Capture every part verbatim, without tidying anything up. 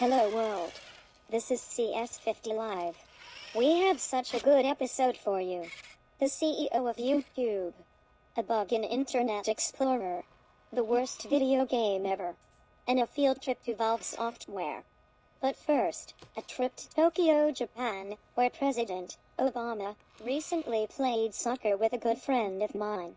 Hello world. This is C S fifty Live. We have such a good episode for you. The C E O of YouTube. A bug in Internet Explorer. The worst video game ever. And a field trip to Valve software. But first, a trip to Tokyo, Japan, where President Obama recently played soccer with a good friend of mine.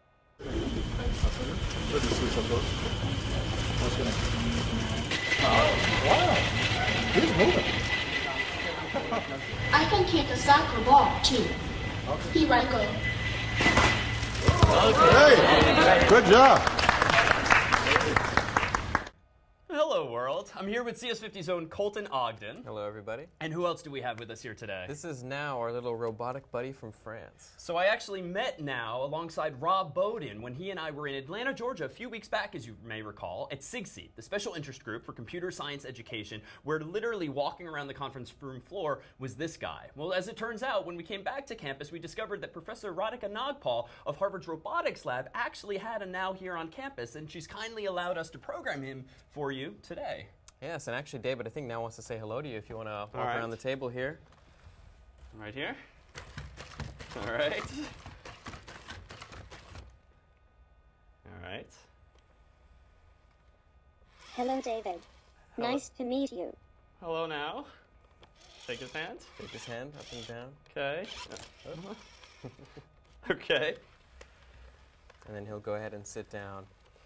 Wow, he's moving. I can kick a soccer ball too. Here I go. Hey, good job. Hello, world. I'm here with C S fifty's own Colton Ogden. Hello, everybody. And who else do we have with us here today? This is Now, our little robotic buddy from France. So I actually met Now alongside Rob Bowden when he and I were in Atlanta, Georgia a few weeks back, as you may recall, at SIGSE, the Special Interest Group for Computer Science Education, where literally walking around the conference room floor was this guy. Well, as it turns out, when we came back to campus, we discovered that Professor Radhika Nagpal of Harvard's Robotics Lab actually had a Now here on campus, and she's kindly allowed us to program him for you today. Yes, and actually, David, I think Now wants to say hello to you if you want to walk right. around the table here. Right here. All right. All right. Hello David. Hello. Nice to meet you. Hello, Now. Shake his hand. Take his hand up and down. Okay. Okay. And then he'll go ahead and sit down.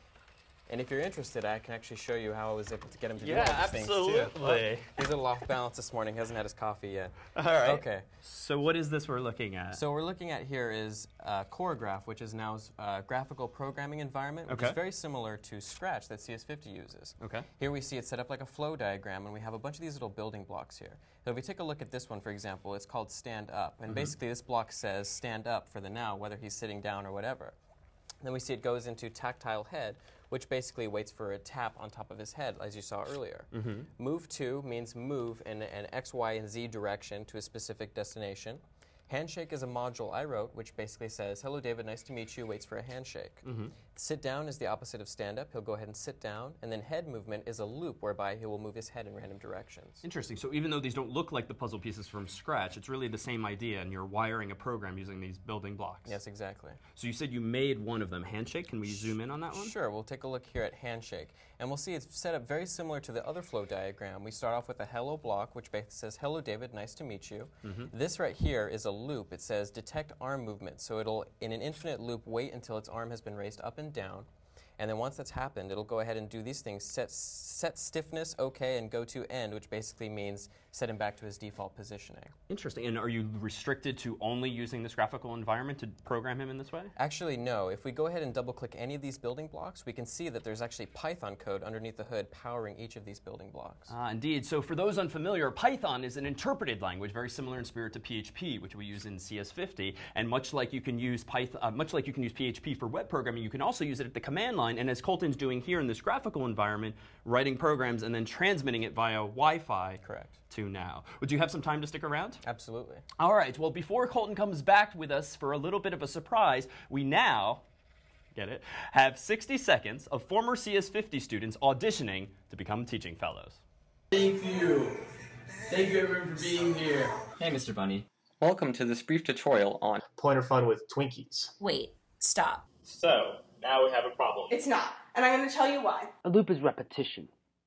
And if you're interested, I can actually show you how I was able to get him to do Yeah, all these absolutely. things, too. Oh, he's a little off balance this morning. He hasn't had his coffee yet. All right. Okay. So what is this we're looking at? So what we're looking at here is uh, CoreGraph, which is Now's uh, graphical programming environment, which Okay. is very similar to Scratch that C S fifty uses. Okay. Here we see it set up like a flow diagram, and we have a bunch of these little building blocks here. So if we take a look at this one, for example, it's called Stand Up. And mm-hmm. basically this block says stand up for the Now, whether he's sitting down or whatever. Then we see it goes into Tactile Head, which basically waits for a tap on top of his head, as you saw earlier. Mm-hmm. Move to means move in an X, Y, and Z direction to a specific destination. Handshake is a module I wrote, which basically says, hello, David, nice to meet you, waits for a handshake. Mm-hmm. Sit down is the opposite of stand up. He'll go ahead and sit down. And then head movement is a loop whereby he will move his head in random directions. Interesting. So even though these don't look like the puzzle pieces from Scratch, it's really the same idea, and you're wiring a program using these building blocks. Yes, exactly. So you said you made one of them. Handshake? Can we zoom in on that one? Sure. We'll take a look here at Handshake. And we'll see it's set up very similar to the other flow diagram. We start off with a hello block, which basically says, hello, David, nice to meet you. Mm-hmm. This right here is a loop. It says detect arm movement. So it'll, in an infinite loop, wait until its arm has been raised up and down. And then once that's happened, it'll go ahead and do these things, set, set stiffness, OK, and go to end, which basically means set him back to his default positioning. Interesting. And are you restricted to only using this graphical environment to program him in this way? Actually, no. If we go ahead and double-click any of these building blocks, we can see that there's actually Python code underneath the hood powering each of these building blocks. Ah, indeed. So for those unfamiliar, Python is an interpreted language, very similar in spirit to P H P, which we use in C S fifty. And much like you can use Python, uh, much like you can use P H P for web programming, you can also use it at the command line. And as Colton's doing here in this graphical environment, writing programs and then transmitting it via Wi-Fi. Correct. To Now. Would you have some time to stick around? Absolutely. All right. Well, before Colton comes back with us for a little bit of a surprise, we now, get it, have sixty seconds of former C S fifty students auditioning to become teaching fellows. Thank you. Thank you everyone for being here. Hey, Mister Bunny. Welcome to this brief tutorial on Pointer Fun with Twinkies. Wait, stop. So, now we have a problem. It's not, and I'm going to tell you why. A loop is repetition.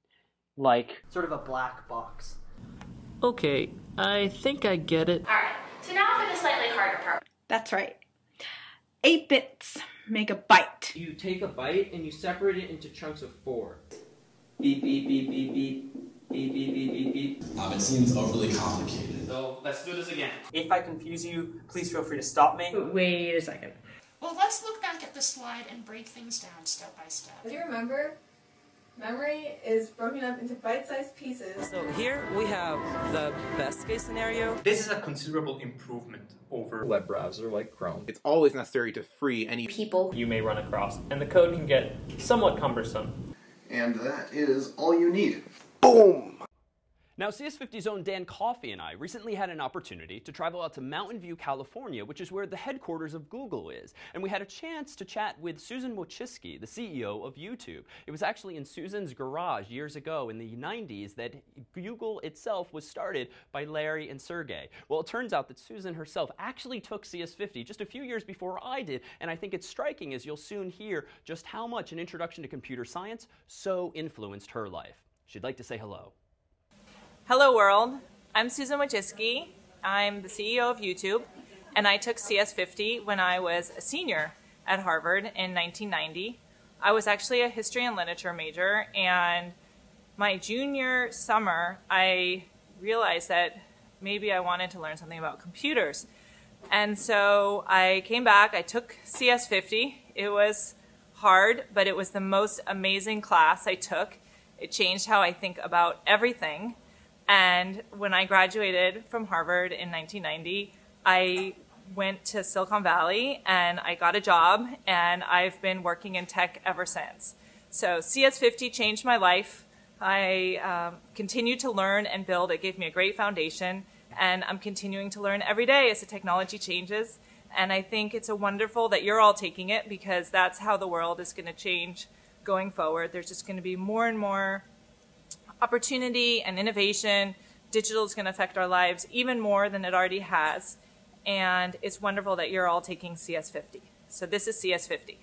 Like... sort of a black box. Okay, I think I get it. Alright, so now for the slightly harder part. That's right. Eight bits make a byte. You take a byte and you separate it into chunks of four. Beep, beep, beep, beep, beep. Beep, beep, beep, beep, beep. Um, it seems overly complicated. So, let's do this again. If I confuse you, please feel free to stop me. Wait a second. Well, let's look back at the slide and break things down step by step. Do you remember? Memory is broken up into bite-sized pieces. So here we have the best case scenario. This is a considerable improvement over a web browser like Chrome. It's always necessary to free any people you may run across, and the code can get somewhat cumbersome. And that is all you need. Boom! Now, C S fifty's own Dan Coffey and I recently had an opportunity to travel out to Mountain View, California, which is where the headquarters of Google is. And we had a chance to chat with Susan Wojcicki, the C E O of YouTube. It was actually in Susan's garage years ago in the nineties that Google itself was started by Larry and Sergey. Well, it turns out that Susan herself actually took C S fifty just a few years before I did, and I think it's striking, as you'll soon hear, just how much an introduction to computer science so influenced her life. She'd like to say hello. Hello world, I'm Susan Wojcicki. I'm the C E O of YouTube, and I took C S fifty when I was a senior at Harvard in nineteen ninety. I was actually a history and literature major, and my junior summer I realized that maybe I wanted to learn something about computers. And so I came back, I took C S fifty. It was hard, but it was the most amazing class I took. It changed how I think about everything. And when I graduated from Harvard in nineteen ninety, I went to Silicon Valley and I got a job, and I've been working in tech ever since. So C S fifty changed my life. I um, continued to learn and build. It gave me a great foundation, and I'm continuing to learn every day as the technology changes. And I think it's a wonderful that you're all taking it, because that's how the world is going to change going forward. There's just going to be more and more opportunity and innovation. Digital is going to affect our lives even more than it already has. And it's wonderful that you're all taking C S fifty. So this is C S fifty.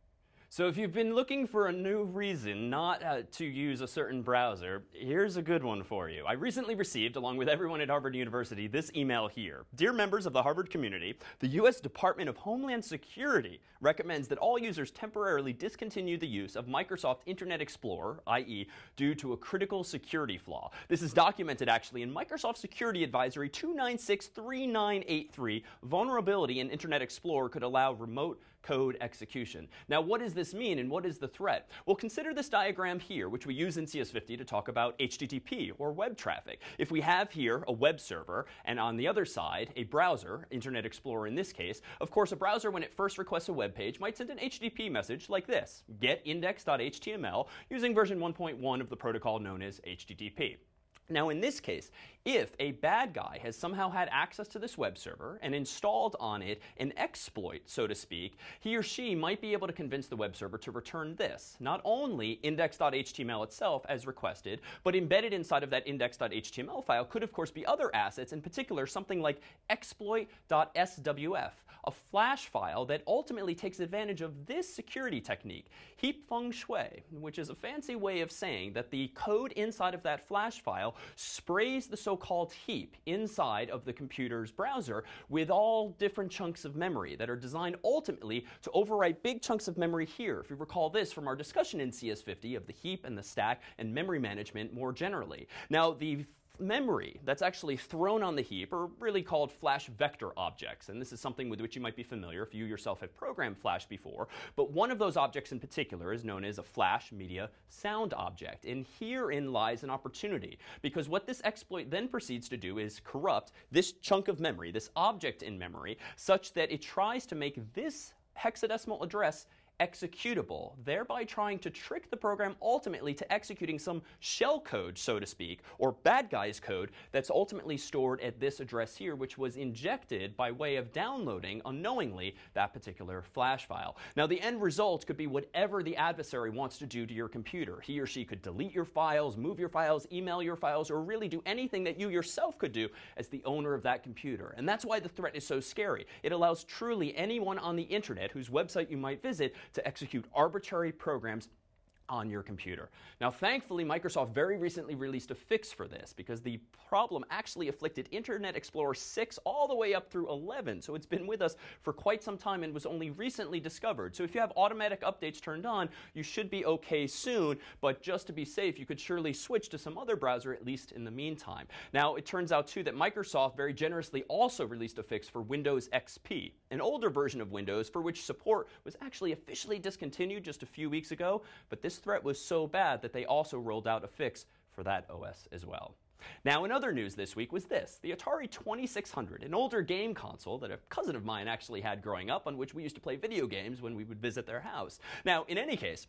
So if you've been looking for a new reason not uh, to use a certain browser, here's a good one for you. I recently received, along with everyone at Harvard University, this email here. Dear members of the Harvard community, the U S Department of Homeland Security recommends that all users temporarily discontinue the use of Microsoft Internet Explorer, that is due to a critical security flaw. This is documented actually in Microsoft Security Advisory two nine six three nine eight three. Vulnerability in Internet Explorer could allow remote code execution. Now, what does this mean, and what is the threat? Well, consider this diagram here, which we use in C S fifty to talk about H T T P, or web traffic. If we have here a web server, and on the other side, a browser, Internet Explorer in this case, of course, a browser, when it first requests a web page, might send an H T T P message like this: get index dot H T M L, using version one point one of the protocol known as H T T P. Now, in this case, if a bad guy has somehow had access to this web server and installed on it an exploit, so to speak, he or she might be able to convince the web server to return this. Not only index dot H T M L itself as requested, but embedded inside of that index dot H T M L file could, of course, be other assets, in particular something like exploit dot S W F, a flash file that ultimately takes advantage of this security technique, heap feng shui, which is a fancy way of saying that the code inside of that flash file sprays the so-called heap inside of the computer's browser with all different chunks of memory that are designed ultimately to overwrite big chunks of memory here. If you recall this from our discussion in C S fifty of the heap and the stack and memory management more generally. Now, the memory that's actually thrown on the heap are really called flash vector objects, and this is something with which you might be familiar if you yourself have programmed Flash before. But one of those objects in particular is known as a flash media sound object, and herein lies an opportunity, because what this exploit then proceeds to do is corrupt this chunk of memory, this object in memory, such that it tries to make this hexadecimal address executable, thereby trying to trick the program ultimately to executing some shell code, so to speak, or bad guy's code that's ultimately stored at this address here, which was injected by way of downloading unknowingly that particular flash file. Now, the end result could be whatever the adversary wants to do to your computer. He or she could delete your files, move your files, email your files, or really do anything that you yourself could do as the owner of that computer. And that's why the threat is so scary. It allows truly anyone on the internet whose website you might visit to execute arbitrary programs on your computer. Now, thankfully, Microsoft very recently released a fix for this, because the problem actually afflicted Internet Explorer six all the way up through eleven, so it's been with us for quite some time and was only recently discovered. So if you have automatic updates turned on, you should be okay soon, but just to be safe, you could surely switch to some other browser, at least in the meantime. Now, it turns out, too, that Microsoft very generously also released a fix for Windows X P, an older version of Windows for which support was actually officially discontinued just a few weeks ago, but this threat was so bad that they also rolled out a fix for that O S as well. Now, in other news this week was this: the Atari twenty-six hundred, an older game console that a cousin of mine actually had growing up, on which we used to play video games when we would visit their house. Now, in any case,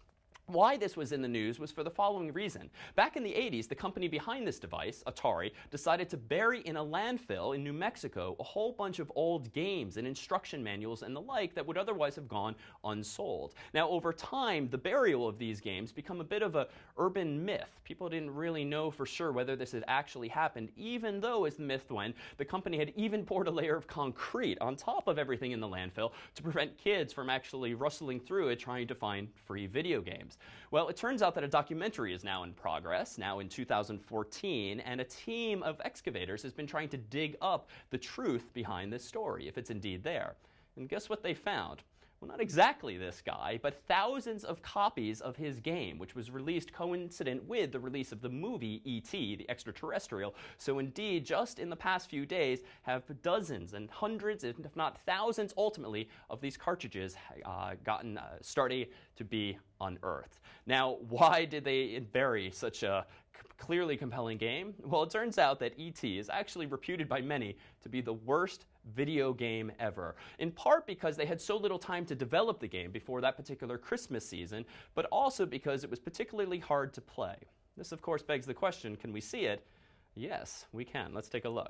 Why this was in the news was for the following reason. Back in the eighties, the company behind this device, Atari, decided to bury in a landfill in New Mexico a whole bunch of old games and instruction manuals and the like that would otherwise have gone unsold. Now, over time, the burial of these games became a bit of an urban myth. People didn't really know for sure whether this had actually happened, even though, as the myth went, the company had even poured a layer of concrete on top of everything in the landfill to prevent kids from actually rustling through it trying to find free video games. Well, it turns out that a documentary is now in progress, now in two thousand fourteen, and a team of excavators has been trying to dig up the truth behind this story, if it's indeed there. And guess what they found? Well, not exactly this guy, but thousands of copies of his game, which was released coincident with the release of the movie E T, the extraterrestrial. So indeed, just in the past few days, have dozens and hundreds, if not thousands, ultimately, of these cartridges uh, gotten uh, started to be unearthed. Now, why did they bury such a clearly compelling game? Well, it turns out that E T is actually reputed by many to be the worst video game ever, in part because they had so little time to develop the game before that particular Christmas season, but also because it was particularly hard to play. This, of course, begs the question, can we see it? Yes, we can. Let's take a look.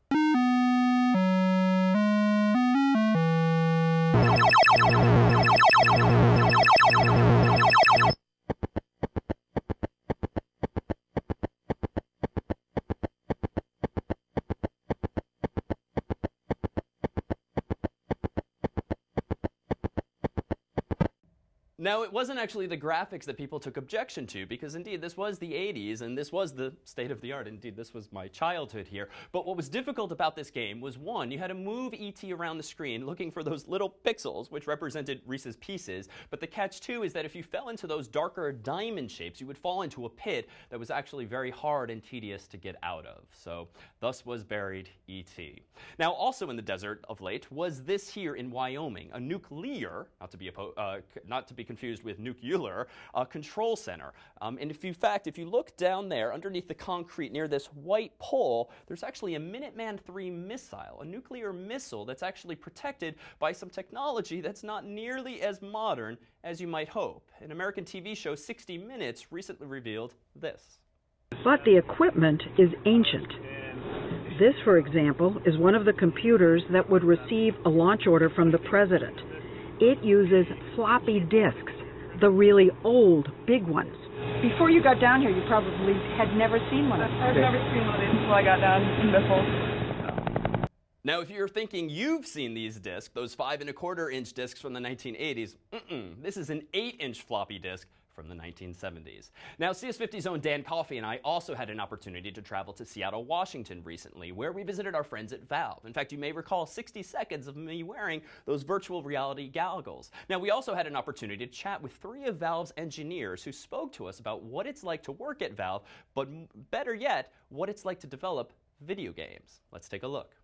Now, it wasn't actually the graphics that people took objection to, because indeed this was the eighties and this was the state of the art. Indeed, this was my childhood here. But what was difficult about this game was, one, you had to move E T around the screen looking for those little pixels, which represented Reese's Pieces. But the catch, too, is that if you fell into those darker diamond shapes, you would fall into a pit that was actually very hard and tedious to get out of. So, thus was buried E T. Now, also in the desert of late was this here in Wyoming, a nuclear, not to be, uh, not to be confused with nuclear, uh, control center. Um, and if you, in fact, if you look down there underneath the concrete near this white pole, there's actually a Minuteman three missile, a nuclear missile that's actually protected by some technology that's not nearly as modern as you might hope. An American T V show, sixty minutes, recently revealed this. But the equipment is ancient. This, for example, is one of the computers that would receive a launch order from the president. It uses floppy disks, the really old, big ones. Before you got down here, you probably had never seen one of these. I've never seen one of these until I got down in Bethel. Now, if you're thinking you've seen these discs, those five and a quarter inch discs from the nineteen eighties, mm-mm, this is an eight inch floppy disk from the nineteen seventies. Now, C S fifty's own Dan Coffey and I also had an opportunity to travel to Seattle, Washington recently, where we visited our friends at Valve. In fact, you may recall sixty seconds of me wearing those virtual reality goggles. Now, we also had an opportunity to chat with three of Valve's engineers who spoke to us about what it's like to work at Valve, but better yet, what it's like to develop video games. Let's take a look.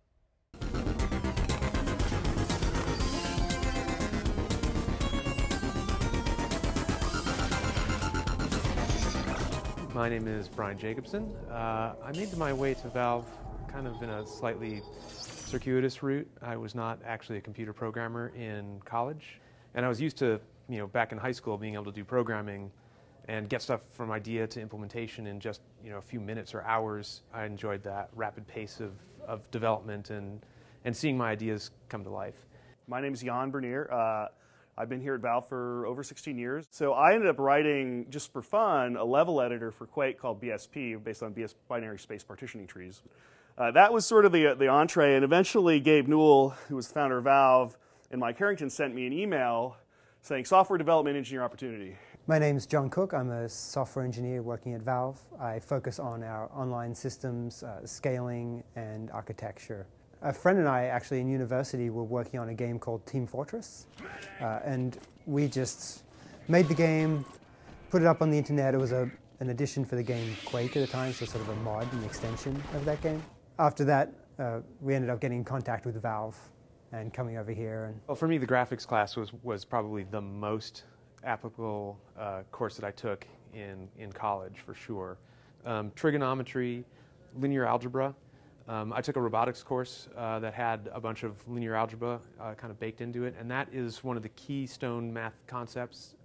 My name is Brian Jacobson. Uh, I made my way to Valve kind of in a slightly circuitous route. I was not actually a computer programmer in college, and I was used to, you know, back in high school being able to do programming and get stuff from idea to implementation in just, you know, a few minutes or hours. I enjoyed that rapid pace of, of development and, and seeing my ideas come to life. My name is Jan Bernier. Uh, I've been here at Valve for over sixteen years. So I ended up writing, just for fun, a level editor for Quake called B S P, based on B S binary space partitioning trees. Uh, that was sort of the, the entree, and eventually Gabe Newell, who was the founder of Valve, and Mike Harrington sent me an email saying, software development engineer opportunity. My name's John Cook. I'm a software engineer working at Valve. I focus on our online systems, uh, scaling, and architecture. A friend and I, actually in university, were working on a game called Team Fortress, uh, and we just made the game, put it up on the internet. It was a, an addition for the game Quake at the time, so sort of a mod, an extension of that game. After that, uh, we ended up getting in contact with Valve and coming over here. And well, for me, the graphics class was, was probably the most applicable uh, course that I took in, in college, for sure. Um, trigonometry, linear algebra. Um, I took a robotics course uh, that had a bunch of linear algebra uh, kind of baked into it, and that is one of the keystone math concepts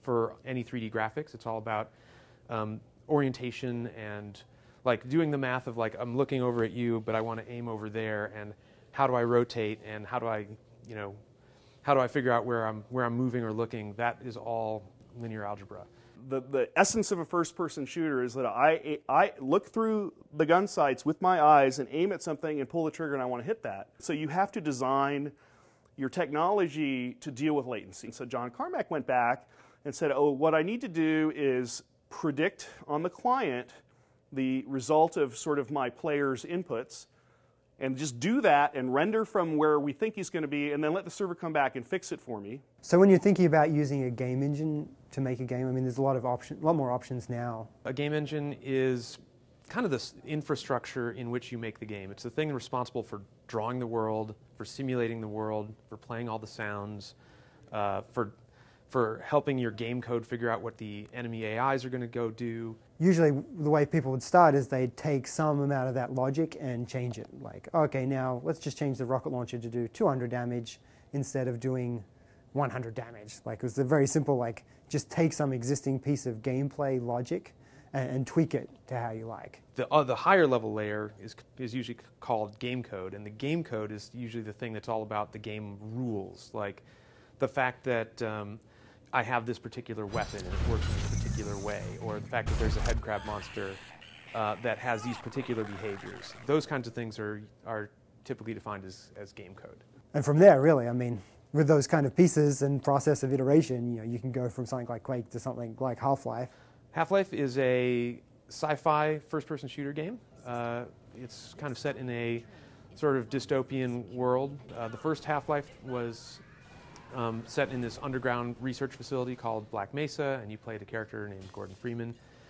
for any three D graphics. It's all about um, orientation and like doing the math of like I'm looking over at you, but I want to aim over there, and how do I rotate, and how do I, you know, how do I figure out where I'm where I'm moving or looking? That is all linear algebra. The, the essence of a first-person shooter is that I, I look through the gun sights with my eyes and aim at something and pull the trigger and I want to hit that. So you have to design your technology to deal with latency. So John Carmack went back and said, oh, what I need to do is predict on the client the result of sort of my player's inputs, and just do that and render from where we think he's going to be, and then let the server come back and fix it for me. So when you're thinking about using a game engine to make a game, I mean, there's a lot of option, a lot more options now. A game engine is kind of this infrastructure in which you make the game. It's the thing responsible for drawing the world, for simulating the world, for playing all the sounds, uh, for for helping your game code figure out what the enemy A Is are going to go do. Usually the way people would start is they'd take some amount of that logic and change it. Like, okay, now let's just change the rocket launcher to do two hundred damage instead of doing one hundred damage. Like, it was a very simple, like, just take some existing piece of gameplay logic and, and tweak it to how you like. The, uh, the higher level layer is, is usually called game code, and the game code is usually the thing that's all about the game rules, like the fact that um, I have this particular weapon and it works in this particular way, or the fact that there's a head crab monster uh, that has these particular behaviors. Those kinds of things are, are typically defined as, as game code. And from there, really, I mean, with those kind of pieces and process of iteration, you know, you can go from something like Quake to something like Half-Life. Half-Life is a sci-fi first-person shooter game. Uh, it's kind of set in a sort of dystopian world. Uh, the first Half-Life was Um, set in this underground research facility called Black Mesa, and you played a character named Gordon Freeman.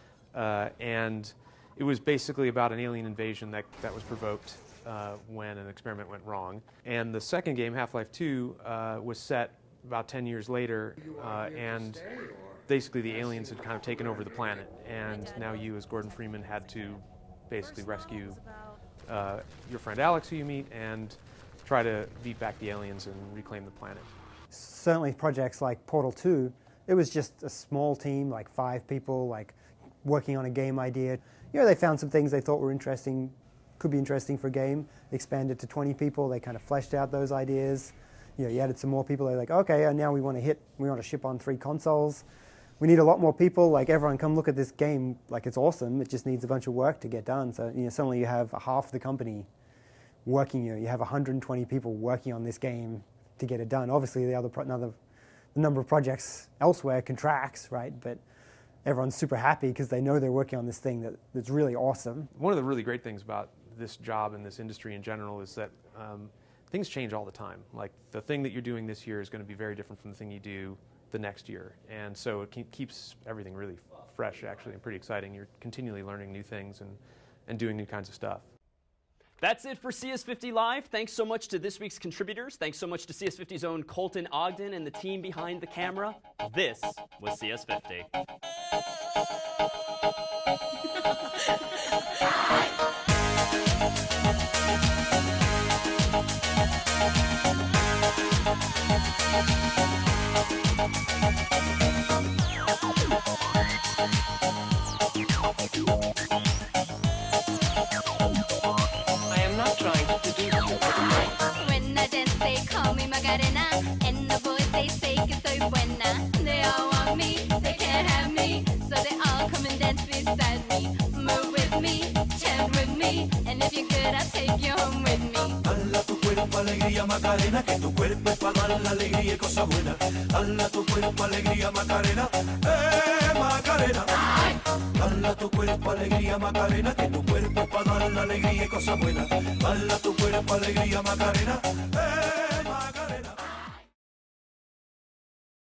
Uh, and it was basically about an alien invasion that, that was provoked uh, when an experiment went wrong. And the second game, Half-Life two, uh, was set about ten years later, uh, and basically the aliens had kind of taken over the planet, and now you as Gordon Freeman had to basically rescue uh, your friend Alex, who you meet, and try to beat back the aliens and reclaim the planet. Certainly projects like Portal two, it was just a small team, like five people, like working on a game idea. You know, they found some things they thought were interesting, could be interesting for a game, expanded to twenty people, they kind of fleshed out those ideas. You know, you added some more people, they're like, okay, now we want to hit, we want to ship on three consoles. We need a lot more people, like everyone come look at this game, like it's awesome, it just needs a bunch of work to get done. So, you know, suddenly you have half the company working, you know, you have one hundred twenty people working on this game to get it done. Obviously, the other pro another, the number of projects elsewhere contracts, right? But everyone's super happy because they know they're working on this thing that, that's really awesome. One of the really great things about this job and this industry in general is that um, things change all the time. Like the thing that you're doing this year is going to be very different from the thing you do the next year, and so it keep, keeps everything really fresh, actually, and pretty exciting. You're continually learning new things and, and doing new kinds of stuff. That's it for C S fifty Live. Thanks so much to this week's contributors. Thanks so much to C S fifty's own Colton Ogden and the team behind the camera. This was C S fifty. When I dance, they call me Macarena, and the boys they say que soy buena. They all want me, they can't have me, so they all come and dance beside me. Move with me, chant with me, and if you're good, I'll take you home with me. Hala tu cuerpo, alegría, Macarena, que tu cuerpo es para dar la alegría y cosas buenas. Hala tu cuerpo, alegría, Macarena, eh, Macarena. Hala tu cuerpo, alegría, Macarena, que tu cuerpo es para dar la alegría y cosas buenas. Hala tu cuerpo, alegría, Macarena.